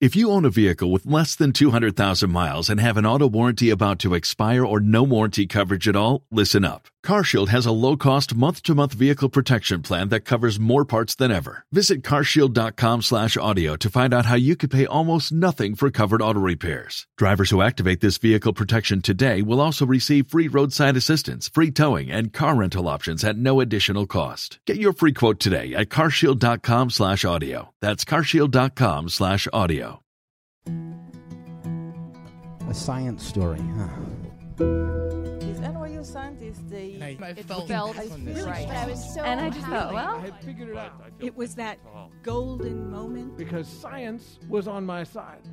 If you own a vehicle with less than 200,000 miles and have an auto warranty about to expire or no warranty coverage at all, listen up. CarShield has a low-cost month-to-month vehicle protection plan that covers more parts than ever. Visit carshield.com/audio to find out how you could pay almost nothing for covered auto repairs. Drivers who activate this vehicle protection today will also receive free roadside assistance, free towing, and car rental options at no additional cost. Get your free quote today at carshield.com/audio. That's carshield.com/audio. A science story, huh? These NYU scientists, I it felt right. But I was so And I just thought, happy. well, I had figured it out. It was that golden moment. Because science was on my side.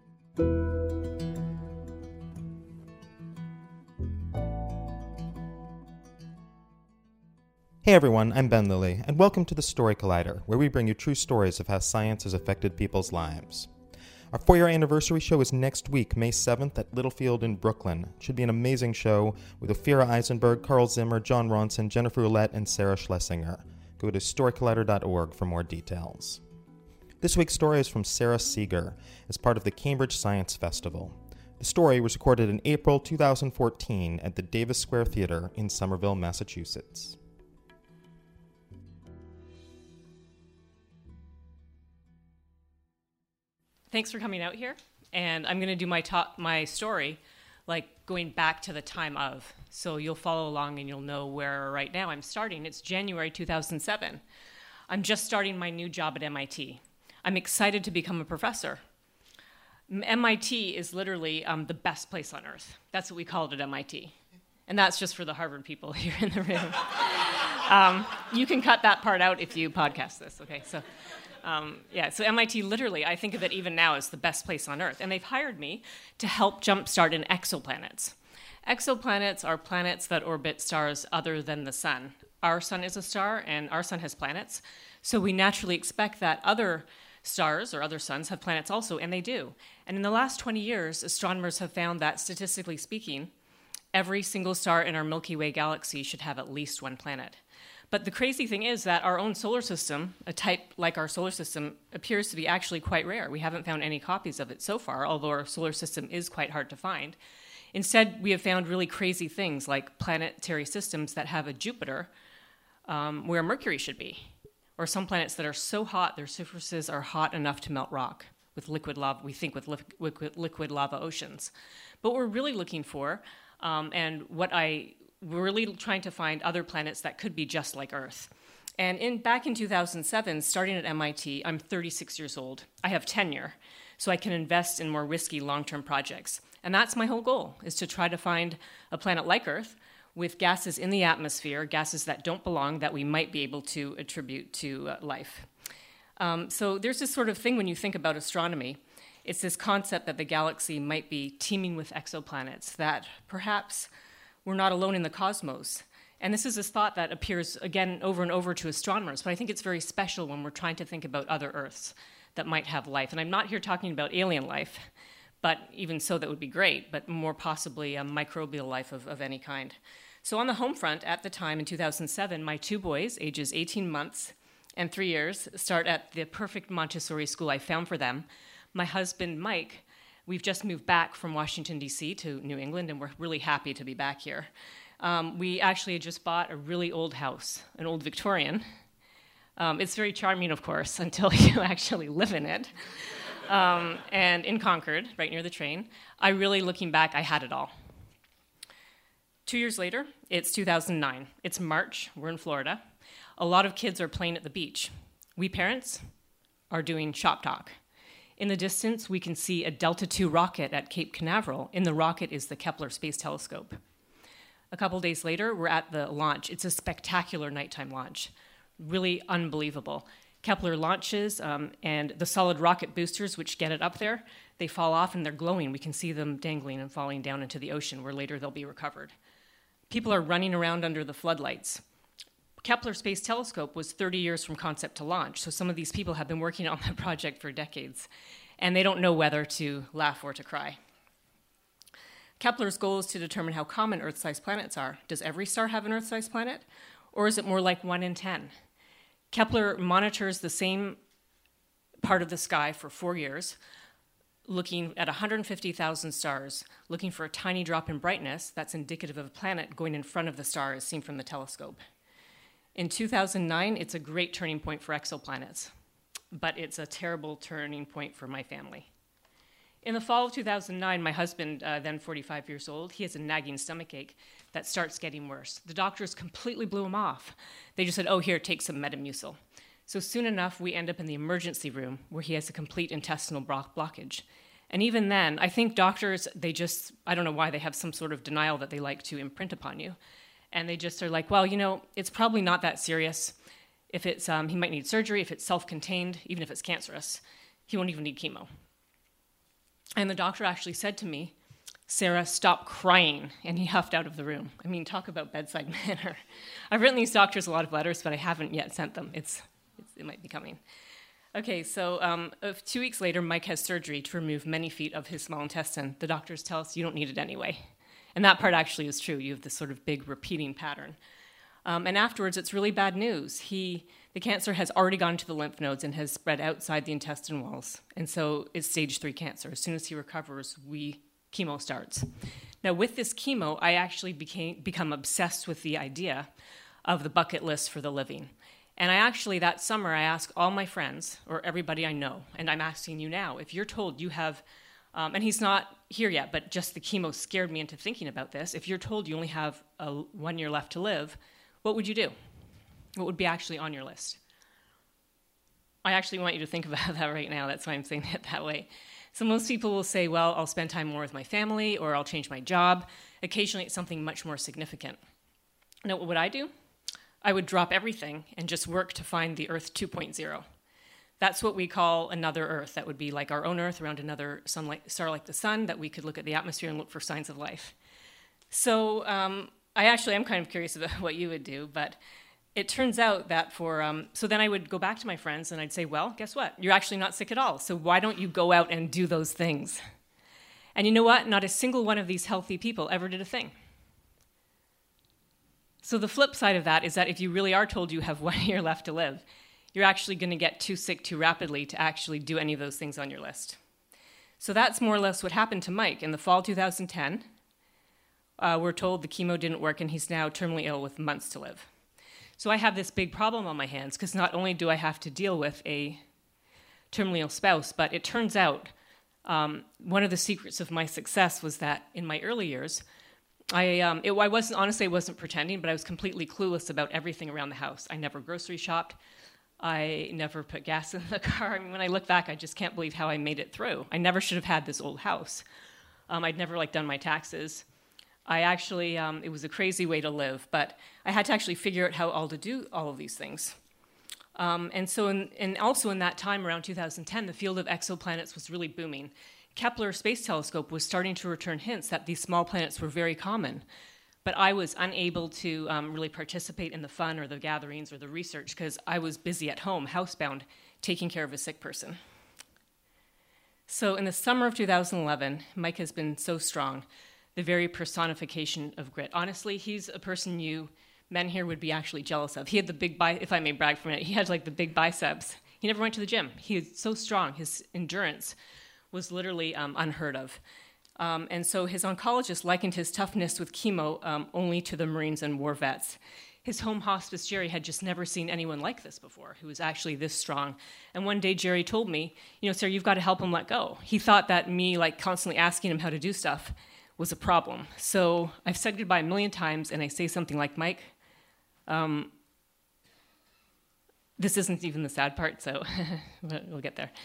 Hey everyone, I'm Ben Lilly, and welcome to the Story Collider, where we bring you true stories of how science has affected people's lives. Our 4-year anniversary show is next week, May 7th, at Littlefield in Brooklyn. It should be an amazing show with Ophira Eisenberg, Carl Zimmer, John Ronson, Jennifer Ouellette, and Sarah Schlesinger. Go to storycollider.org for more details. This week's story is from Sarah Seeger as part of the Cambridge Science Festival. The story was recorded in April 2014 at the Davis Square Theater in Somerville, Massachusetts. thanks for coming out here. And I'm going to do my story, like going back to the time of. So you'll follow along and you'll know where right now I'm starting. It's January 2007. I'm just starting my new job at MIT. I'm excited to become a professor. MIT is literally the best place on earth. That's what we call it at MIT. And that's just for the Harvard people here in the room. You can cut that part out if you podcast this, okay? So MIT literally, I think of it even now as the best place on Earth. And they've hired me to help jumpstart in exoplanets. Exoplanets are planets that orbit stars other than the sun. Our sun is a star, and our sun has planets. So we naturally expect that other stars or other suns have planets also, and they do. And in the last 20 years, astronomers have found that, statistically speaking, every single star in our Milky Way galaxy should have at least one planet. But the crazy thing is that our own solar system, a type like our solar system, appears to be actually quite rare. We haven't found any copies of it so far, although our solar system is quite hard to find. Instead, we have found really crazy things like planetary systems that have a Jupiter where Mercury should be, or some planets that are so hot their surfaces are hot enough to melt rock with liquid lava, we think with liquid lava oceans. But what we're really looking for, and we're really trying to find other planets that could be just like Earth. And back in 2007, starting at MIT, I'm 36 years old. I have tenure, so I can invest in more risky long-term projects. And that's my whole goal, is to try to find a planet like Earth with gases in the atmosphere, gases that don't belong, that we might be able to attribute to life. So there's this sort of thing when you think about astronomy. It's this concept that the galaxy might be teeming with exoplanets, that perhaps we're not alone in the cosmos. And this is a thought that appears again over and over to astronomers, but I think it's very special when we're trying to think about other Earths that might have life. And I'm not here talking about alien life, but even so, that would be great, but more possibly a microbial life of any kind. So on the home front, at the time in 2007, my two boys, ages 18 months and 3 years, start at the perfect Montessori school I found for them. My husband, Mike, we've just moved back from Washington, D.C. to New England, and we're really happy to be back here. We actually had just bought a really old house, an old Victorian. It's very charming, of course, until you actually live in it. And in Concord, right near the train, looking back, I had it all. 2 years later, it's 2009. It's March, we're in Florida. A lot of kids are playing at the beach. We parents are doing shop talk. In the distance, we can see a Delta II rocket at Cape Canaveral. In the rocket is the Kepler Space Telescope. A couple days later, we're at the launch. It's a spectacular nighttime launch, really unbelievable. Kepler launches, and the solid rocket boosters, which get it up there, they fall off and they're glowing. We can see them dangling and falling down into the ocean, where later they'll be recovered. People are running around under the floodlights. Kepler Space Telescope was 30 years from concept to launch, so some of these people have been working on that project for decades, and they don't know whether to laugh or to cry. Kepler's goal is to determine how common Earth-sized planets are. Does every star have an Earth-sized planet, or is it more like 1 in 10? Kepler monitors the same part of the sky for 4 years, looking at 150,000 stars, looking for a tiny drop in brightness that's indicative of a planet going in front of the star as seen from the telescope. In 2009, it's a great turning point for exoplanets, but it's a terrible turning point for my family. In the fall of 2009, my husband, then 45 years old, he has a nagging stomachache that starts getting worse. The doctors completely blew him off. They just said, oh, here, take some Metamucil. So soon enough, we end up in the emergency room where he has a complete intestinal blockage. And even then, I think doctors, I don't know why, they have some sort of denial that they like to imprint upon you. And they just are like, well, it's probably not that serious. If it's, he might need surgery. If it's self-contained, even if it's cancerous, he won't even need chemo. And the doctor actually said to me, Sarah, stop crying. And he huffed out of the room. I mean, talk about bedside manner. I've written these doctors a lot of letters, but I haven't yet sent them. It might be coming. Okay, so 2 weeks later, Mike has surgery to remove many feet of his small intestine. The doctors tell us you don't need it anyway. And that part actually is true. You have this sort of big repeating pattern. And afterwards, it's really bad news. The cancer has already gone to the lymph nodes and has spread outside the intestine walls. And so it's stage 3 cancer. As soon as he recovers, chemo starts. Now, with this chemo, I actually become obsessed with the idea of the bucket list for the living. And that summer, I asked all my friends, or everybody I know, and I'm asking you now, if you're told you have, and he's not here yet, but just the chemo scared me into thinking about this. If you're told you only have 1 year left to live, what would you do? What would be actually on your list? I actually want you to think about that right now. That's why I'm saying it that way. So most people will say, well, I'll spend time more with my family, or I'll change my job. Occasionally, it's something much more significant. Now, what would I do? I would drop everything and just work to find the Earth 2.0. That's what we call another Earth. That would be like our own Earth around another star like the sun, that we could look at the atmosphere and look for signs of life. So I actually am kind of curious about what you would do, but it turns out that so then I would go back to my friends and I'd say, well, guess what? You're actually not sick at all, so why don't you go out and do those things? And you know what? Not a single one of these healthy people ever did a thing. So the flip side of that is that if you really are told you have 1 year left to live, you're actually going to get too sick too rapidly to actually do any of those things on your list. So that's more or less what happened to Mike. In the fall 2010, we're told the chemo didn't work and he's now terminally ill with months to live. So I have this big problem on my hands because not only do I have to deal with a terminally ill spouse, but it turns out one of the secrets of my success was that in my early years, I wasn't pretending, but I was completely clueless about everything around the house. I never grocery shopped. I never put gas in the car. I mean, when I look back, I just can't believe how I made it through. I never should have had this old house. I'd never done my taxes. It was a crazy way to live, but I had to actually figure out how to do all of these things. And also in that time, around 2010, the field of exoplanets was really booming. Kepler Space Telescope was starting to return hints that these small planets were very common, but I was unable to really participate in the fun or the gatherings or the research because I was busy at home, housebound, taking care of a sick person. So in the summer of 2011, Mike has been so strong, the very personification of grit. Honestly, he's a person you men here would be actually jealous of. He had the big if I may brag for a minute, he had the big biceps. He never went to the gym. He was so strong. His endurance was literally unheard of. And so his oncologist likened his toughness with chemo only to the Marines and war vets. His home hospice, Jerry, had just never seen anyone like this before, who was actually this strong. And one day, Jerry told me, Sarah, you've got to help him let go. He thought that me, constantly asking him how to do stuff was a problem. So I've said goodbye a million times, and I say something like, Mike, this isn't even the sad part, so we'll get there.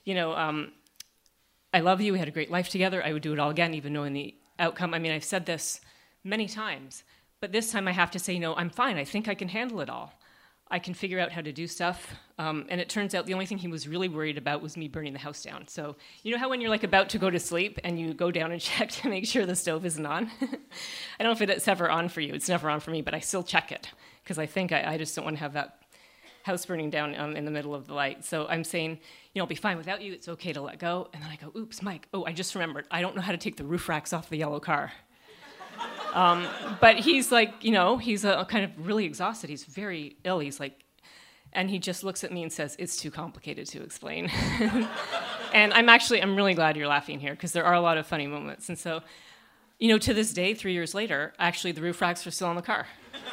I love you. We had a great life together. I would do it all again, even knowing the outcome. I mean, I've said this many times, but this time I have to say, I'm fine. I think I can handle it all. I can figure out how to do stuff. And it turns out the only thing he was really worried about was me burning the house down. So you know how when you're about to go to sleep and you go down and check to make sure the stove isn't on? I don't know if it's ever on for you. It's never on for me, but I still check it because I think I just don't want to have that house burning down in the middle of the light. So I'm saying, I'll be fine without you. It's okay to let go. And then I go, oops, Mike. Oh, I just remembered. I don't know how to take the roof racks off the yellow car. But he's he's kind of really exhausted. He's very ill. And he just looks at me and says, it's too complicated to explain. And I'm really glad you're laughing here, because there are a lot of funny moments. And so, to this day, 3 years later, actually the roof racks are still on the car.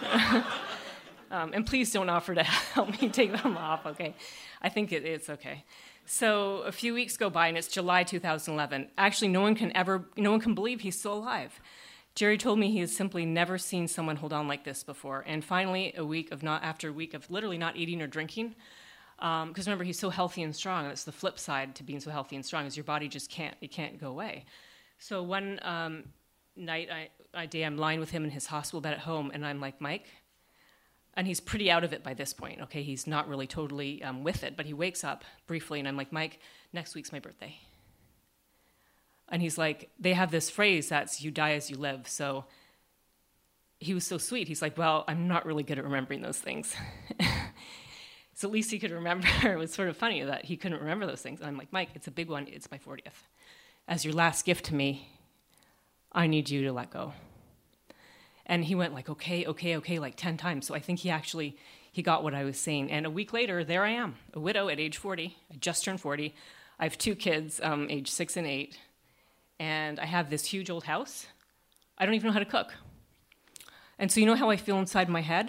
And please don't offer to help me take them off, okay? I think it's okay. So a few weeks go by, and it's July 2011. Actually, no one can believe he's still alive. Jerry told me he has simply never seen someone hold on like this before. And finally, after a week of literally not eating or drinking, because remember, he's so healthy and strong. That's the flip side to being so healthy and strong, is your body just can't go away. So one night, I'm lying with him in his hospital bed at home, and I'm like, Mike, and he's pretty out of it by this point, okay? He's not really totally with it, but he wakes up briefly, and I'm like, Mike, next week's my birthday. And he's like, they have this phrase that's you die as you live. So he was so sweet. He's like, well, I'm not really good at remembering those things. So at least he could remember. It was sort of funny that he couldn't remember those things. And I'm like, Mike, it's a big one. It's my 40th. As your last gift to me, I need you to let go. And he went like, okay, like 10 times. So I think he got what I was saying. And a week later, there I am, a widow at age 40. I just turned 40. I have 2 kids, age 6 and 8. And I have this huge old house. I don't even know how to cook. And so you know how I feel inside my head?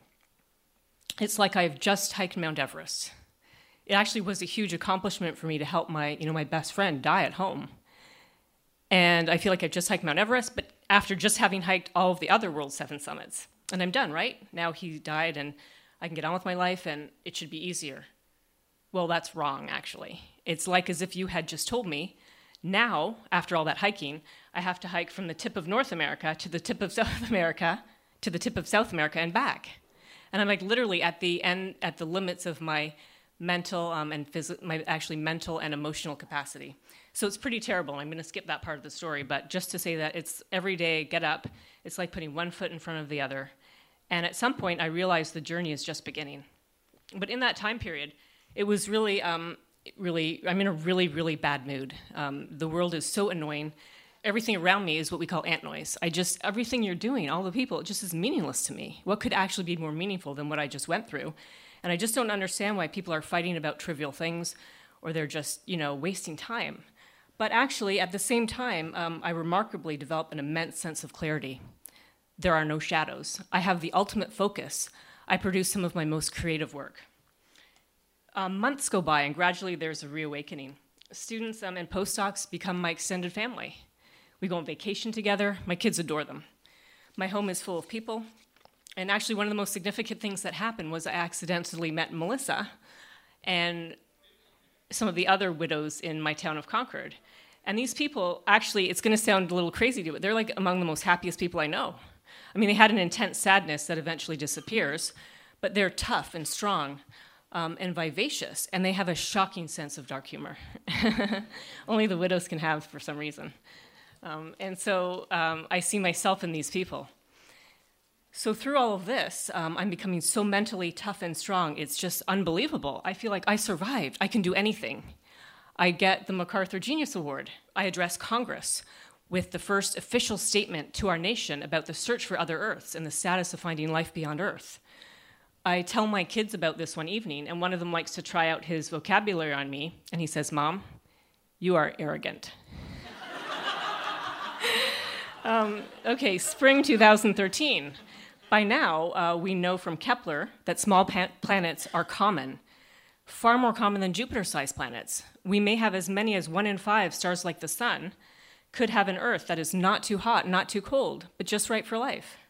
It's like I've just hiked Mount Everest. It actually was a huge accomplishment for me to help my best friend die at home. And I feel like I've just hiked Mount Everest, but after just having hiked all of the other World 7 summits. And I'm done, right? Now he died, and I can get on with my life, and it should be easier. Well, that's wrong, actually. It's like as if you had just told me, now, after all that hiking, I have to hike from the tip of North America to the tip of South America, to the tip of South America and back. And I'm like literally at the limits of my mental mental and emotional capacity. So it's pretty terrible. I'm going to skip that part of the story, but just to say that it's every day, get up. It's like putting one foot in front of the other. And at some point, I realized the journey is just beginning. But in that time period, it was really, I'm in a really, really bad mood. The world is so annoying. Everything around me is what we call ant noise. Everything you're doing, all the people, it just is meaningless to me. What could actually be more meaningful than what I just went through? And I just don't understand why people are fighting about trivial things, or they're just, wasting time. But actually, at the same time, I remarkably developed an immense sense of clarity. There are no shadows. I have the ultimate focus. I produce some of my most creative work. Months go by, and gradually there's a reawakening. Students and postdocs become my extended family. We go on vacation together. My kids adore them. My home is full of people. And actually, one of the most significant things that happened was I accidentally met Melissa and some of the other widows in my town of Concord. And these people, actually, it's going to sound a little crazy to you, but they're like among the most happiest people I know. I mean, they had an intense sadness that eventually disappears, but they're tough and strong. And vivacious, and they have a shocking sense of dark humor. Only the widows can have for some reason. And so I see myself in these people. So through all of this, I'm becoming so mentally tough and strong, it's just unbelievable. I feel like I survived. I can do anything. I get the MacArthur Genius Award. I address Congress with the first official statement to our nation about the search for other Earths and the status of finding life beyond Earth. I tell my kids about this one evening, and one of them likes to try out his vocabulary on me, and he says, Mom, you are arrogant. Okay, spring 2013. By now, we know from Kepler that small planets are common, far more common than Jupiter-sized planets. We may have as many as 1 in 5 stars like the sun could have an Earth that is not too hot, not too cold, but just right for life.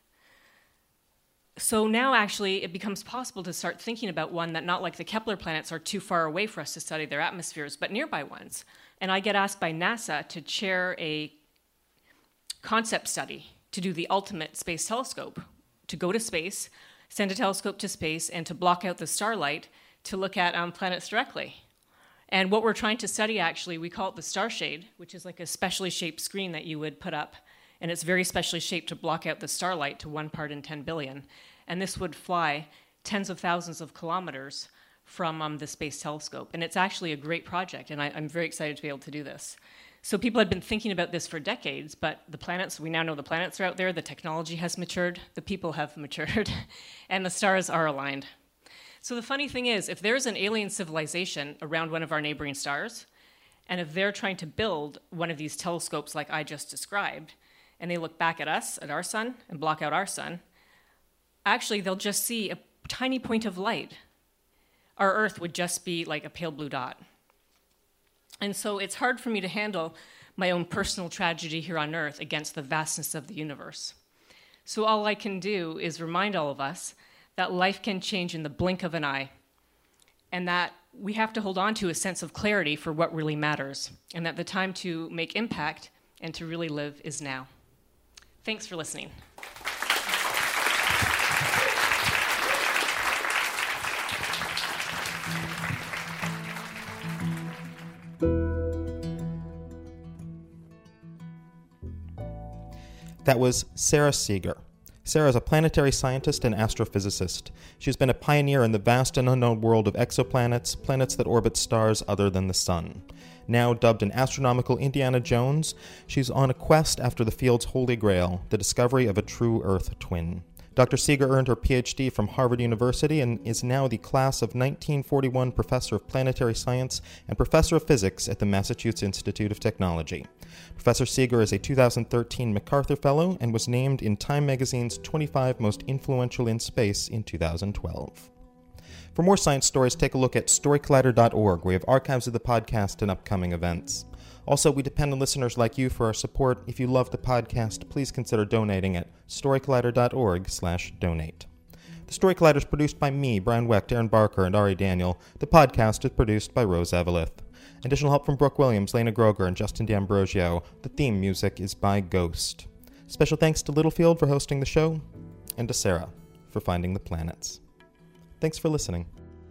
So now, actually, it becomes possible to start thinking about one that, not like the Kepler planets, are too far away for us to study their atmospheres, but nearby ones. And I get asked by NASA to chair a concept study to do the ultimate space telescope, to go to space, send a telescope to space, and to block out the starlight to look at planets directly. And what we're trying to study, actually, we call it the star shade, which is like a specially shaped screen that you would put up. And it's very specially shaped to block out the starlight to 1 part in 10 billion. And this would fly tens of thousands of kilometers from the Space Telescope. And it's actually a great project, and I'm very excited to be able to do this. So people had been thinking about this for decades, but the planets, we now know the planets are out there, the technology has matured, the people have matured, and the stars are aligned. So the funny thing is, if there's an alien civilization around one of our neighboring stars, And if they're trying to build one of these telescopes like I just described, and they look back at us, at our sun, and block out our sun, actually they'll just see a tiny point of light. Our Earth would just be like a pale blue dot. And so it's hard for me to handle my own personal tragedy here on Earth against the vastness of the universe. So all I can do is remind all of us that life can change in the blink of an eye, and that we have to hold on to a sense of clarity for what really matters, and that the time to make impact and to really live is now. Thanks for listening. That was Sara Seager. Sara is a planetary scientist and astrophysicist. She's been a pioneer in the vast and unknown world of exoplanets, planets that orbit stars other than the sun. Now dubbed an astronomical Indiana Jones, she's on a quest after the field's holy grail, the discovery of a true Earth twin. Dr. Seager earned her PhD from Harvard University and is now the class of 1941 Professor of Planetary Science and Professor of Physics at the Massachusetts Institute of Technology. Professor Seager is a 2013 MacArthur Fellow and was named in Time magazine's 25 Most Influential in Space in 2012. For more science stories, take a look at storycollider.org, where we have archives of the podcast and upcoming events. Also, we depend on listeners like you for our support. If you love the podcast, please consider donating at storycollider.org/donate. The Story Collider is produced by me, Brian Wecht, Aaron Barker, and Ari Daniel. The podcast is produced by Rose Eveleth. Additional help from Brooke Williams, Lena Groger, and Justin D'Ambrosio. The theme music is by Ghost. Special thanks to Littlefield for hosting the show, and to Sara for finding the planets. Thanks for listening.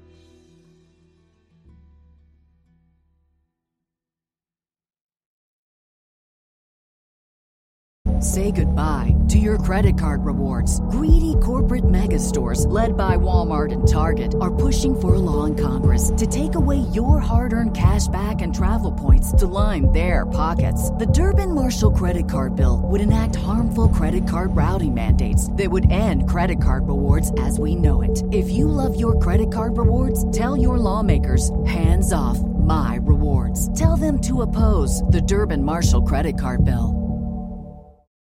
Say goodbye to your credit card rewards. Greedy corporate mega stores, led by Walmart and Target, are pushing for a law in Congress to take away your hard-earned cash back and travel points to line their pockets. The Durbin-Marshall credit card bill would enact harmful credit card routing mandates that would end credit card rewards as we know it. If you love your credit card rewards, tell your lawmakers, hands off my rewards. Tell them to oppose the Durbin-Marshall credit card bill.